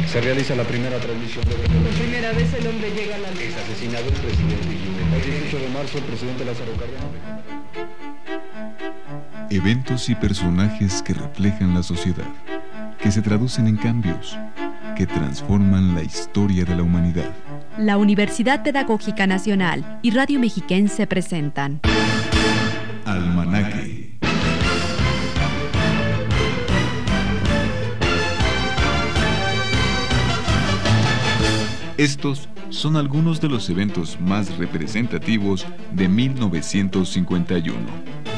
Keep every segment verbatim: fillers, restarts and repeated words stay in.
Se realiza la primera transmisión de... Por primera vez el hombre llega a la luna. Es asesinado el presidente Guinea. El dieciocho de marzo el presidente Lázaro Cárdenas. Eventos y personajes que reflejan la sociedad, que se traducen en cambios, que transforman la historia de la humanidad. La Universidad Pedagógica Nacional y Radio Mexiquense presentan Almanaque. Estos son algunos de los eventos más representativos de mil novecientos cincuenta y uno.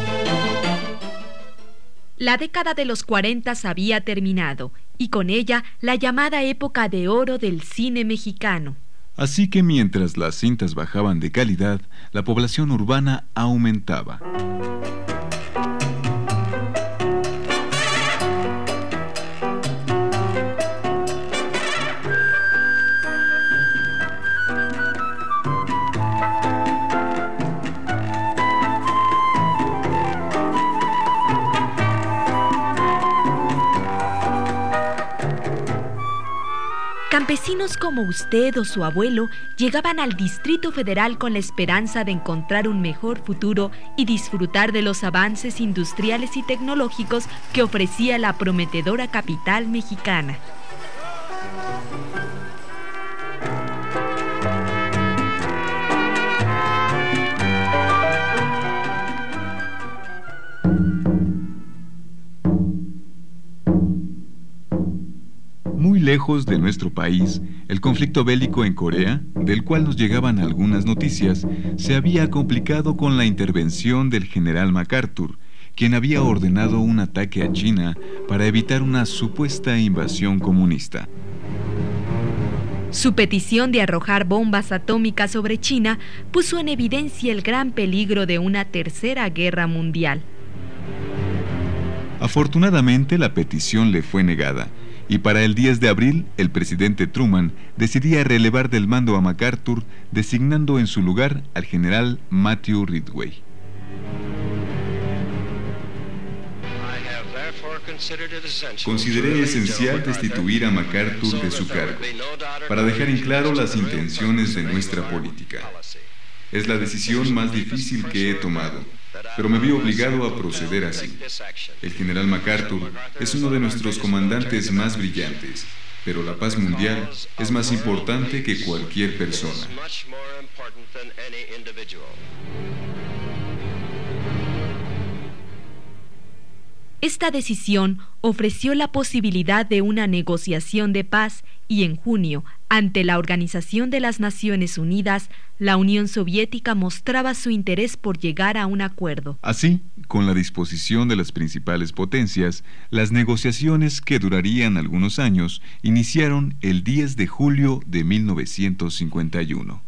La década de los cuarenta había terminado, y con ella la llamada época de oro del cine mexicano. Así que mientras las cintas bajaban de calidad, la población urbana aumentaba. Campesinos como usted o su abuelo llegaban al Distrito Federal con la esperanza de encontrar un mejor futuro y disfrutar de los avances industriales y tecnológicos que ofrecía la prometedora capital mexicana. Muy lejos de nuestro país, el conflicto bélico en Corea, del cual nos llegaban algunas noticias, se había complicado con la intervención del general MacArthur, quien había ordenado un ataque a China para evitar una supuesta invasión comunista. Su petición de arrojar bombas atómicas sobre China puso en evidencia el gran peligro de una tercera guerra mundial. Afortunadamente, la petición le fue negada, y para el diez de abril, el presidente Truman decidía relevar del mando a MacArthur, designando en su lugar al general Matthew Ridgway. Consideré esencial destituir a MacArthur de su cargo, para dejar en claro las intenciones de nuestra política. Es la decisión más difícil que he tomado, pero me vi obligado a proceder así. El general MacArthur es uno de nuestros comandantes más brillantes, pero la paz mundial es más importante que cualquier persona. Esta decisión ofreció la posibilidad de una negociación de paz y en junio, ante la Organización de las Naciones Unidas, la Unión Soviética mostraba su interés por llegar a un acuerdo. Así, con la disposición de las principales potencias, las negociaciones, que durarían algunos años, iniciaron el diez de julio de mil novecientos cincuenta y uno.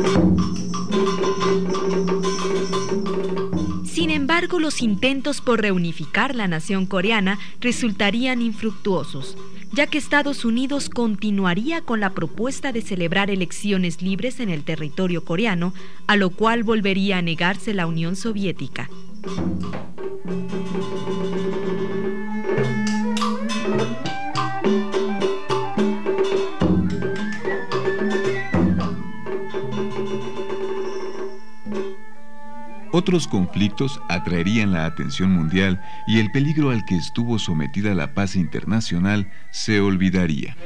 Sin embargo, los intentos por reunificar la nación coreana resultarían infructuosos, ya que Estados Unidos continuaría con la propuesta de celebrar elecciones libres en el territorio coreano, a lo cual volvería a negarse la Unión Soviética. Otros conflictos atraerían la atención mundial y el peligro al que estuvo sometida la paz internacional se olvidaría.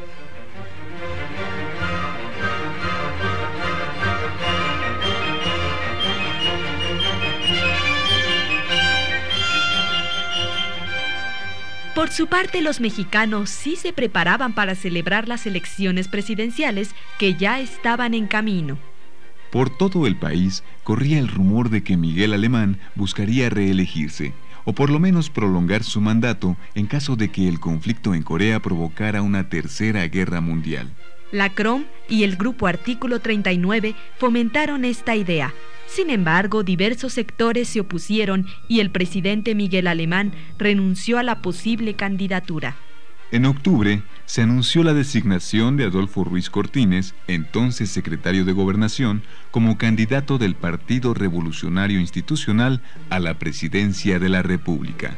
Por su parte, los mexicanos sí se preparaban para celebrar las elecciones presidenciales que ya estaban en camino. Por todo el país corría el rumor de que Miguel Alemán buscaría reelegirse, o por lo menos prolongar su mandato en caso de que el conflicto en Corea provocara una tercera guerra mundial. La C R O M y el Grupo Artículo treinta y nueve fomentaron esta idea. Sin embargo, diversos sectores se opusieron y el presidente Miguel Alemán renunció a la posible candidatura. En octubre se anunció la designación de Adolfo Ruiz Cortines, entonces secretario de Gobernación, como candidato del Partido Revolucionario Institucional a la presidencia de la República.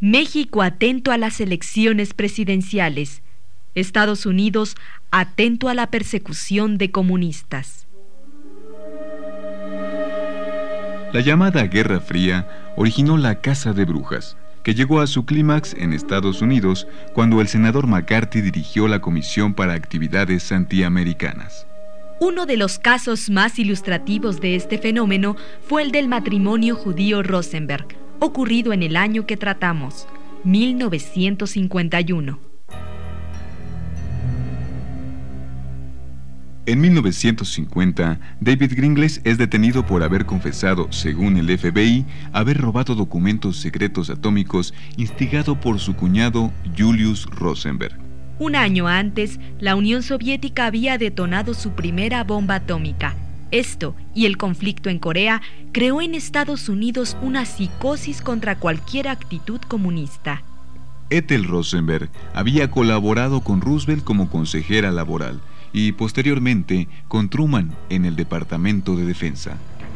México atento a las elecciones presidenciales. Estados Unidos atento a la persecución de comunistas. La llamada Guerra Fría originó la caza de brujas, que llegó a su clímax en Estados Unidos cuando el senador McCarthy dirigió la Comisión para Actividades Antiamericanas. Uno de los casos más ilustrativos de este fenómeno fue el del matrimonio judío-Rosenberg, ocurrido en el año que tratamos, mil novecientos cincuenta y uno. En mil novecientos cincuenta, David Gringles es detenido por haber confesado, según el F B I, haber robado documentos secretos atómicos instigado por su cuñado Julius Rosenberg. Un año antes, la Unión Soviética había detonado su primera bomba atómica. Esto y el conflicto en Corea creó en Estados Unidos una psicosis contra cualquier actitud comunista. Ethel Rosenberg había colaborado con Roosevelt como consejera laboral y posteriormente con Truman en el Departamento de Defensa.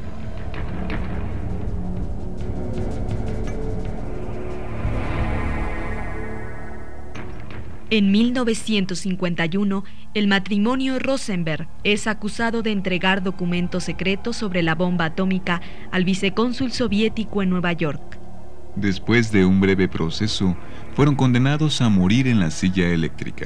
En mil novecientos cincuenta y uno, el matrimonio Rosenberg es acusado de entregar documentos secretos sobre la bomba atómica al vicecónsul soviético en Nueva York. Después de un breve proceso, fueron condenados a morir en la silla eléctrica.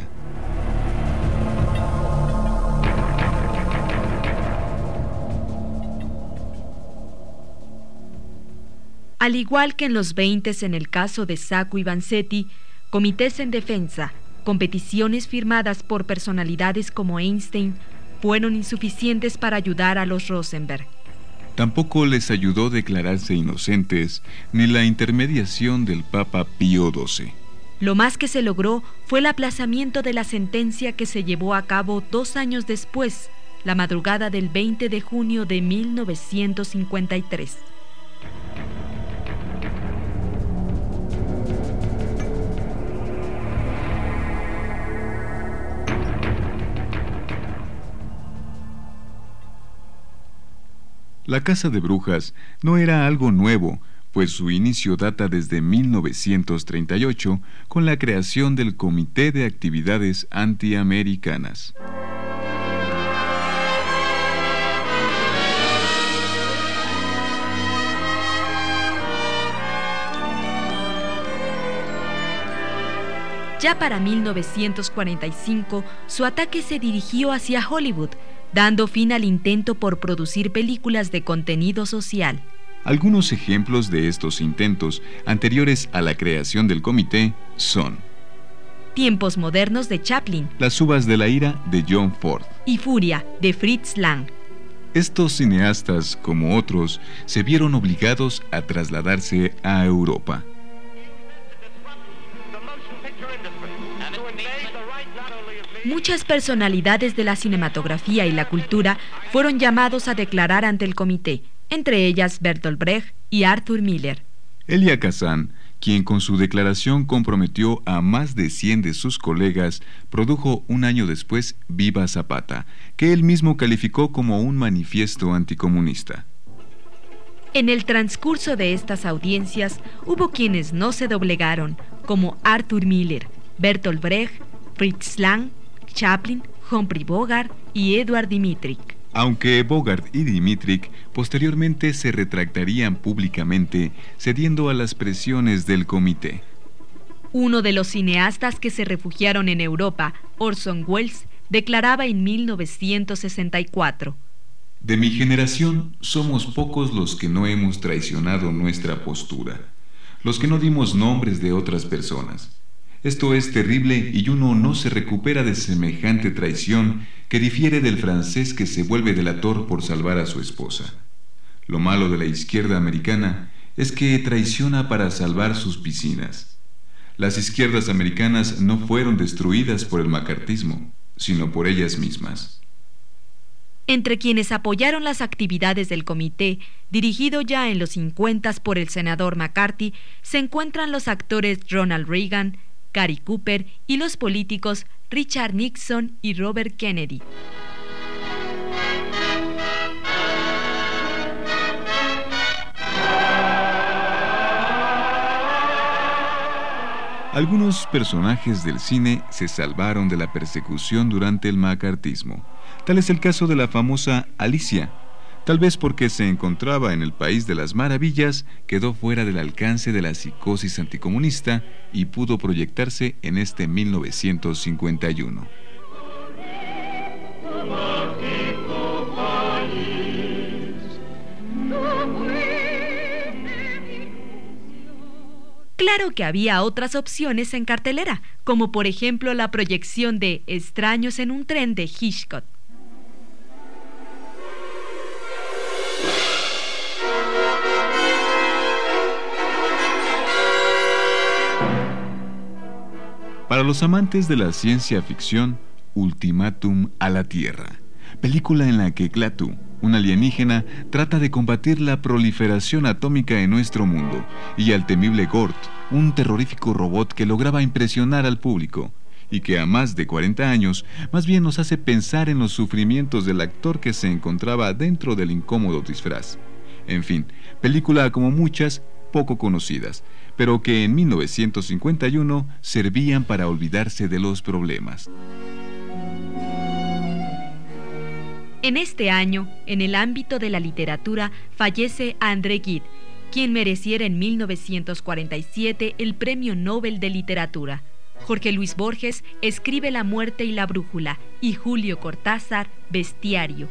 Al igual que en los veintes en el caso de Sacco y Vanzetti, comités en defensa, competiciones firmadas por personalidades como Einstein, fueron insuficientes para ayudar a los Rosenberg. Tampoco les ayudó declararse inocentes, ni la intermediación del Papa Pío doce. Lo más que se logró fue el aplazamiento de la sentencia que se llevó a cabo dos años después, la madrugada del veinte de junio de mil novecientos cincuenta y tres. La caza de brujas no era algo nuevo, pues su inicio data desde mil novecientos treinta y ocho con la creación del Comité de Actividades Antiamericanas. Ya para mil novecientos cuarenta y cinco, su ataque se dirigió hacia Hollywood, dando fin al intento por producir películas de contenido social. Algunos ejemplos de estos intentos anteriores a la creación del comité son Tiempos modernos de Chaplin, Las uvas de la ira de John Ford y Furia de Fritz Lang. Estos cineastas, como otros, se vieron obligados a trasladarse a Europa. Muchas personalidades de la cinematografía y la cultura fueron llamados a declarar ante el comité, entre ellas Bertolt Brecht y Arthur Miller. Elia Kazan, quien con su declaración comprometió a más de cien de sus colegas, produjo un año después Viva Zapata, que él mismo calificó como un manifiesto anticomunista. En el transcurso de estas audiencias hubo quienes no se doblegaron, como Arthur Miller, Bertolt Brecht, Fritz Lang, Chaplin, Humphrey Bogart y Edward Dmytryk. Aunque Bogart y Dmytryk posteriormente se retractarían públicamente, cediendo a las presiones del comité. Uno de los cineastas que se refugiaron en Europa, Orson Welles, declaraba en mil novecientos sesenta y cuatro: De mi generación somos pocos los que no hemos traicionado nuestra postura, los que no dimos nombres de otras personas. Esto es terrible y uno no se recupera de semejante traición que difiere del francés que se vuelve delator por salvar a su esposa. Lo malo de la izquierda americana es que traiciona para salvar sus piscinas. Las izquierdas americanas no fueron destruidas por el macartismo, sino por ellas mismas. Entre quienes apoyaron las actividades del comité, dirigido ya en los cincuentas por el senador McCarthy, se encuentran los actores Ronald Reagan, Gary Cooper y los políticos Richard Nixon y Robert Kennedy. Algunos personajes del cine se salvaron de la persecución durante el macartismo. Tal es el caso de la famosa Alicia. Tal vez porque se encontraba en el país de las maravillas, quedó fuera del alcance de la psicosis anticomunista y pudo proyectarse en este mil novecientos cincuenta y uno. Claro que había otras opciones en cartelera, como por ejemplo la proyección de Extraños en un tren de Hitchcock. Para los amantes de la ciencia ficción, Ultimátum a la Tierra, película en la que Klaatu, un alienígena, trata de combatir la proliferación atómica en nuestro mundo, y al temible Gort, un terrorífico robot que lograba impresionar al público, y que a más de cuarenta años, más bien nos hace pensar en los sufrimientos del actor que se encontraba dentro del incómodo disfraz. En fin, película como muchas, poco conocidas, pero que en mil novecientos cincuenta y uno servían para olvidarse de los problemas. En este año, en el ámbito de la literatura, fallece André Gide, quien mereciera en mil novecientos cuarenta y siete el Premio Nobel de Literatura. Jorge Luis Borges escribe La muerte y la brújula, y Julio Cortázar, Bestiario.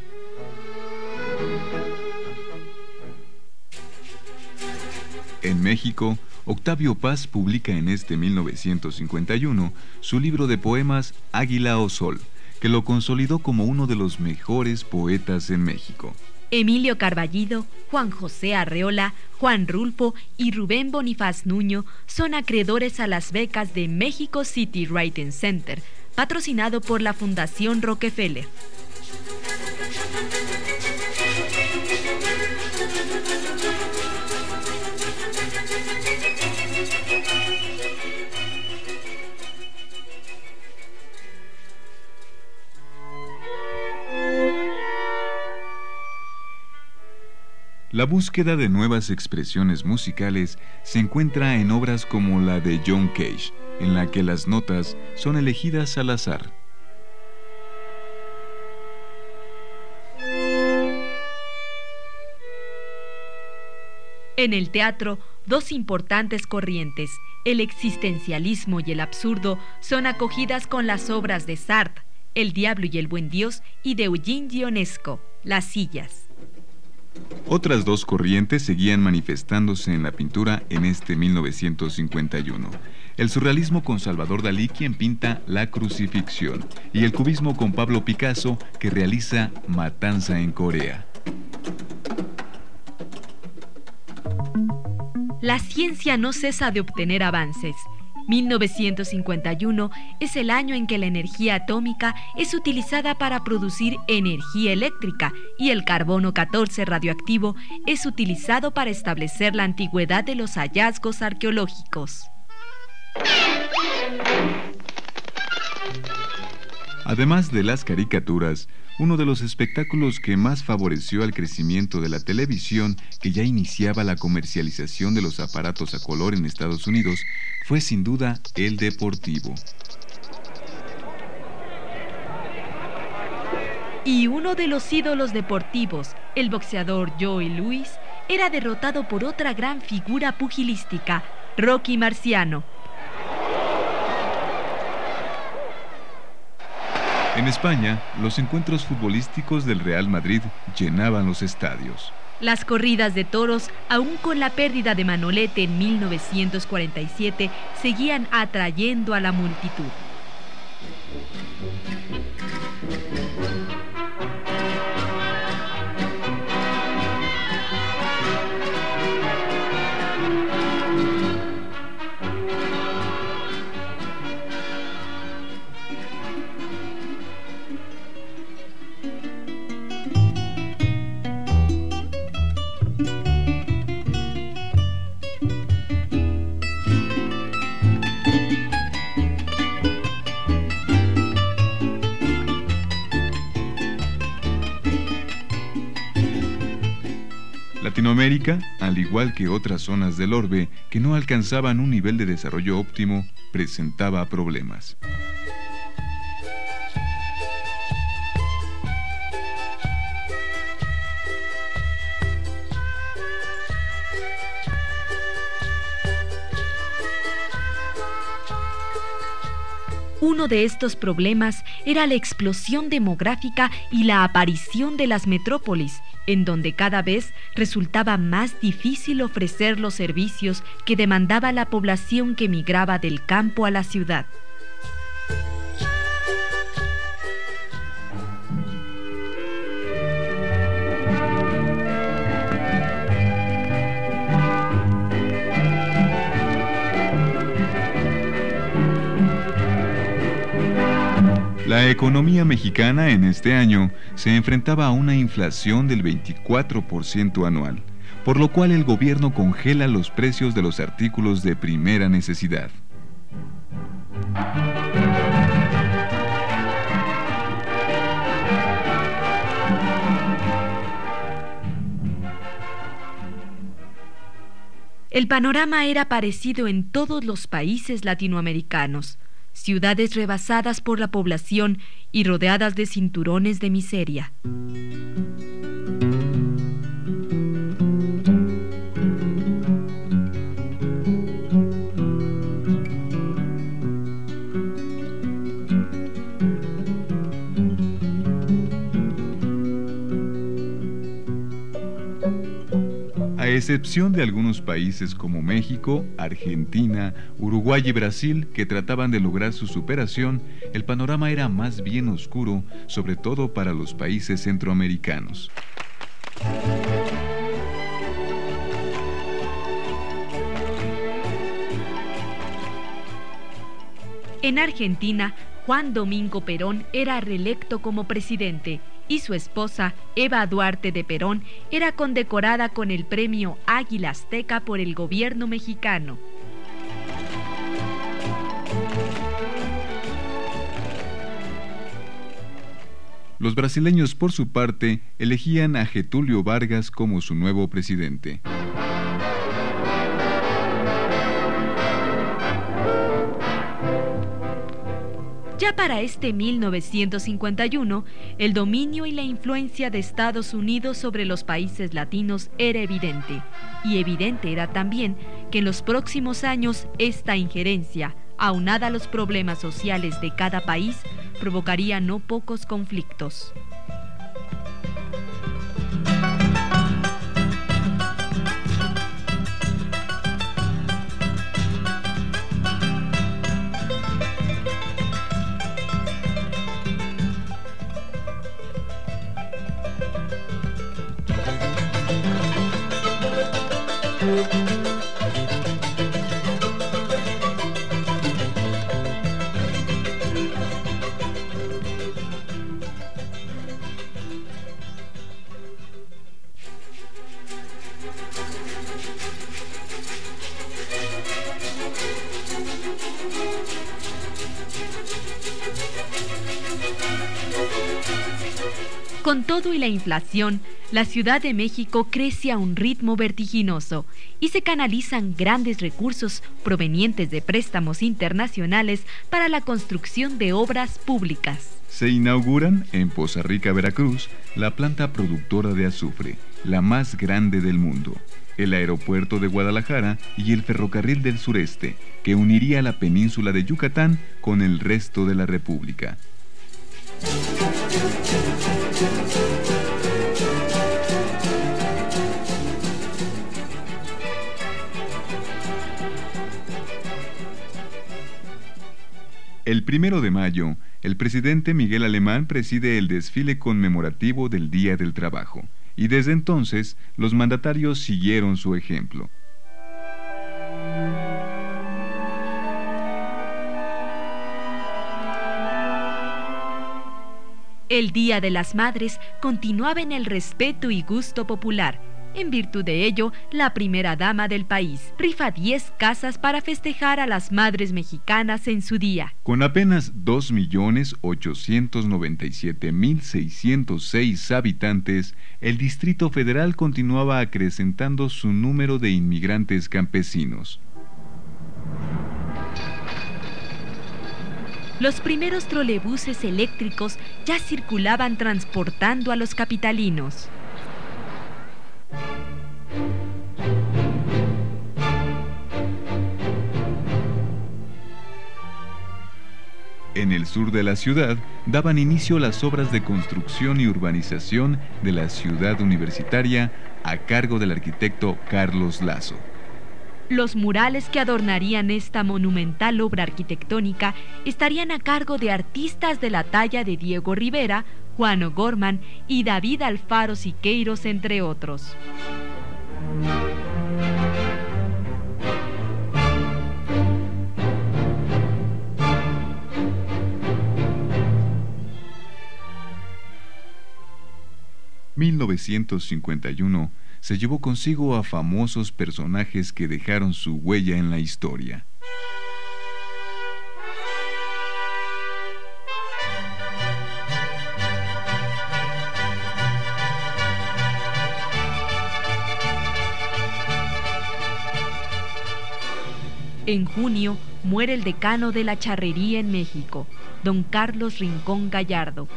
En México, Octavio Paz publica en este mil novecientos cincuenta y uno su libro de poemas Águila o Sol, que lo consolidó como uno de los mejores poetas en México. Emilio Carballido, Juan José Arreola, Juan Rulfo y Rubén Bonifaz Nuño son acreedores a las becas de México City Writing Center, patrocinado por la Fundación Rockefeller. La búsqueda de nuevas expresiones musicales se encuentra en obras como la de John Cage, en la que las notas son elegidas al azar. En el teatro, dos importantes corrientes, el existencialismo y el absurdo, son acogidas con las obras de Sartre, El diablo y el buen Dios, y de Eugene Ionesco, Las sillas. Otras dos corrientes seguían manifestándose en la pintura en este mil novecientos cincuenta y uno. El surrealismo con Salvador Dalí, quien pinta La crucifixión, y el cubismo con Pablo Picasso, que realiza Matanza en Corea. La ciencia no cesa de obtener avances. mil novecientos cincuenta y uno es el año en que la energía atómica es utilizada para producir energía eléctrica y el carbono catorce radioactivo es utilizado para establecer la antigüedad de los hallazgos arqueológicos. Además de las caricaturas, uno de los espectáculos que más favoreció al crecimiento de la televisión, que ya iniciaba la comercialización de los aparatos a color en Estados Unidos, fue sin duda el deportivo. Y uno de los ídolos deportivos, el boxeador Joe Louis, era derrotado por otra gran figura pugilística, Rocky Marciano. En España, los encuentros futbolísticos del Real Madrid llenaban los estadios. Las corridas de toros, aún con la pérdida de Manolete en mil novecientos cuarenta y siete, seguían atrayendo a la multitud. Latinoamérica, al igual que otras zonas del orbe que no alcanzaban un nivel de desarrollo óptimo, presentaba problemas. Uno de estos problemas era la explosión demográfica y la aparición de las metrópolis, en donde cada vez resultaba más difícil ofrecer los servicios que demandaba la población que migraba del campo a la ciudad. La economía mexicana en este año se enfrentaba a una inflación del veinticuatro por ciento anual, por lo cual el gobierno congela los precios de los artículos de primera necesidad. El panorama era parecido en todos los países latinoamericanos. Ciudades rebasadas por la población y rodeadas de cinturones de miseria. A excepción de algunos países como México, Argentina, Uruguay y Brasil, que trataban de lograr su superación, el panorama era más bien oscuro, sobre todo para los países centroamericanos. En Argentina, Juan Domingo Perón era reelecto como presidente y su esposa, Eva Duarte de Perón, era condecorada con el premio Águila Azteca por el gobierno mexicano. Los brasileños, por su parte, elegían a Getúlio Vargas como su nuevo presidente. Ya para este mil novecientos cincuenta y uno, el dominio y la influencia de Estados Unidos sobre los países latinos era evidente, y evidente era también que en los próximos años esta injerencia, aunada a los problemas sociales de cada país, provocaría no pocos conflictos. Con todo y la inflación, la Ciudad de México crece a un ritmo vertiginoso y se canalizan grandes recursos provenientes de préstamos internacionales para la construcción de obras públicas. Se inauguran en Poza Rica, Veracruz, la planta productora de azufre, la más grande del mundo, el aeropuerto de Guadalajara y el ferrocarril del sureste, que uniría la península de Yucatán con el resto de la República. El primero de mayo, el presidente Miguel Alemán preside el desfile conmemorativo del Día del Trabajo, y desde entonces los mandatarios siguieron su ejemplo. El Día de las Madres continuaba en el respeto y gusto popular, En virtud de ello, la primera dama del país rifa diez casas para festejar a las madres mexicanas en su día. Con apenas dos millones ochocientos noventa y siete mil seiscientos seis habitantes, el Distrito Federal continuaba acrecentando su número de inmigrantes campesinos. Los primeros trolebuses eléctricos ya circulaban transportando a los capitalinos. En el sur de la ciudad daban inicio las obras de construcción y urbanización de la ciudad universitaria a cargo del arquitecto Carlos Lazo. Los murales que adornarían esta monumental obra arquitectónica estarían a cargo de artistas de la talla de Diego Rivera, Juan O'Gorman y David Alfaro Siqueiros, entre otros. mil novecientos cincuenta y uno se llevó consigo a famosos personajes que dejaron su huella en la historia. En junio muere el decano de la charrería en México, don Carlos Rincón Gallardo.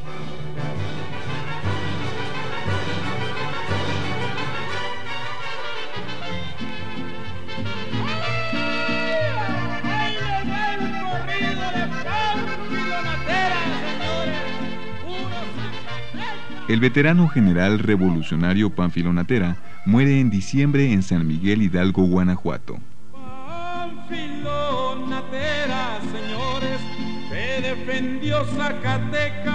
El veterano general revolucionario Pánfilo Natera muere en diciembre en San Miguel Hidalgo, Guanajuato. Pánfilo Natera, señores, que defendió Zacatecas.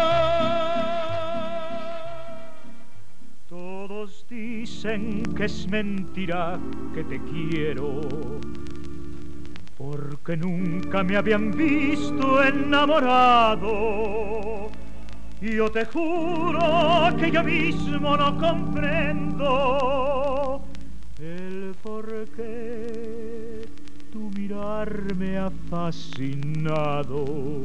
Todos dicen que es mentira que te quiero, porque nunca me habían visto enamorado. Yo te juro que yo mismo no comprendo el por qué tu mirar me ha fascinado.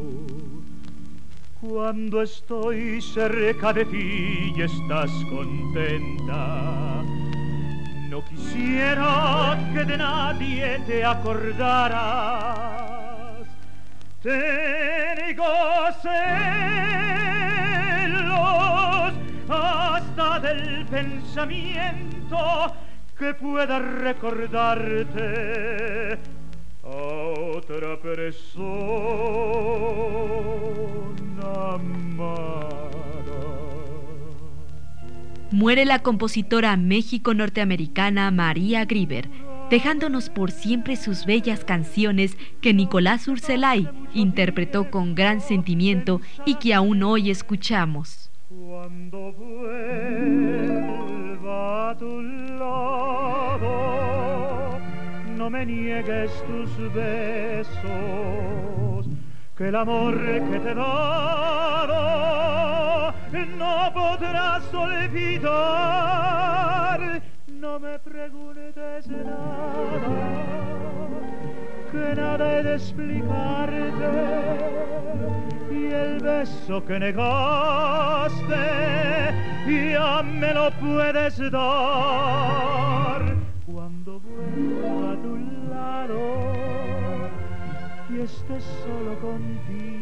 Cuando estoy cerca de ti y estás contenta, no quisiera que de nadie te acordaras. Tengo celos hasta del pensamiento que pueda recordarte a otra persona amada. Muere la compositora méxico-norteamericana María Grieber, dejándonos por siempre sus bellas canciones que Nicolás Urselay interpretó con gran sentimiento y que aún hoy escuchamos. Cuando vuelva a tu lado, no me niegues tus besos, que el amor que te he dado no podrás olvidar. No me preguntes nada, que nada he de explicarte, y el beso que negaste ya me lo puedes dar. Cuando vuelva a tu lado y estés solo contigo.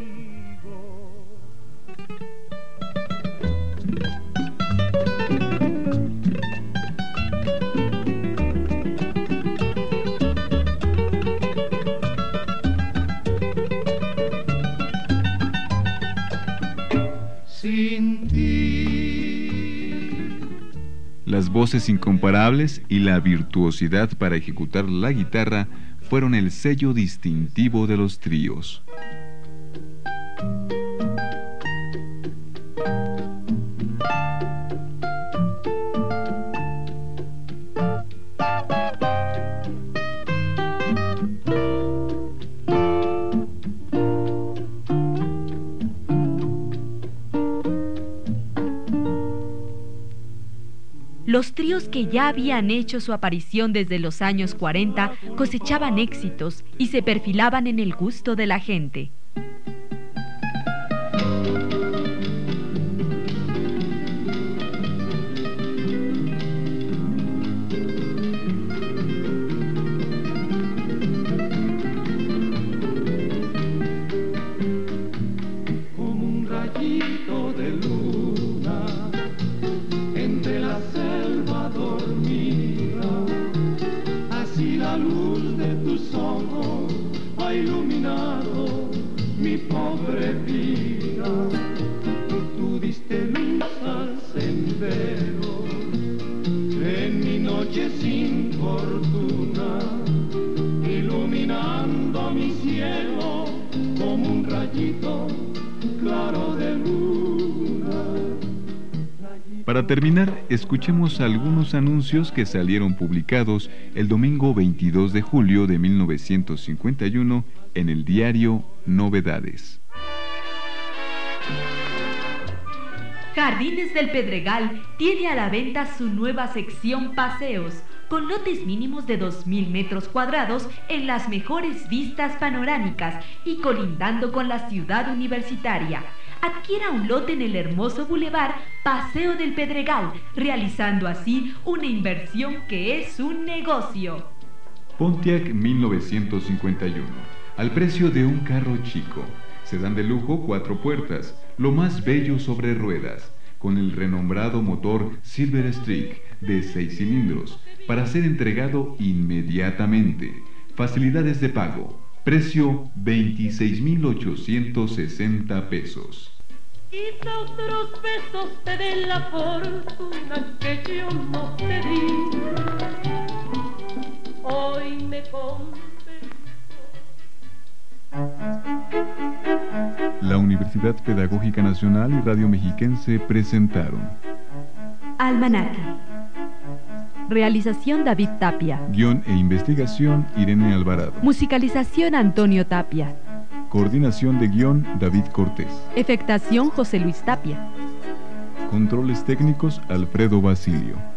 Sin ti. Las voces incomparables y la virtuosidad para ejecutar la guitarra fueron el sello distintivo de los tríos. Los tríos que ya habían hecho su aparición desde los años cuarenta cosechaban éxitos y se perfilaban en el gusto de la gente. Para terminar, escuchemos algunos anuncios que salieron publicados el domingo veintidós de julio de mil novecientos cincuenta y uno en el diario Novedades. Jardines del Pedregal tiene a la venta su nueva sección Paseos, con lotes mínimos de dos mil metros cuadrados en las mejores vistas panorámicas y colindando con la ciudad universitaria. Adquiera un lote en el hermoso bulevar Paseo del Pedregal, realizando así una inversión que es un negocio. Pontiac mil novecientos cincuenta y uno, al precio de un carro chico. Sedán de lujo, cuatro puertas, lo más bello sobre ruedas, con el renombrado motor Silver Streak de seis cilindros, para ser entregado inmediatamente. Facilidades de pago. Precio veintiséis mil ochocientos sesenta pesos. Quizá otros besos te den la fortuna que yo no te di. Hoy me convenzo. La Universidad Pedagógica Nacional y Radio Mexiquense presentaron Almanaque. Realización David Tapia. Guión e investigación Irene Alvarado. Musicalización Antonio Tapia. Coordinación de guión David Cortés. Efectación José Luis Tapia. Controles técnicos Alfredo Basilio.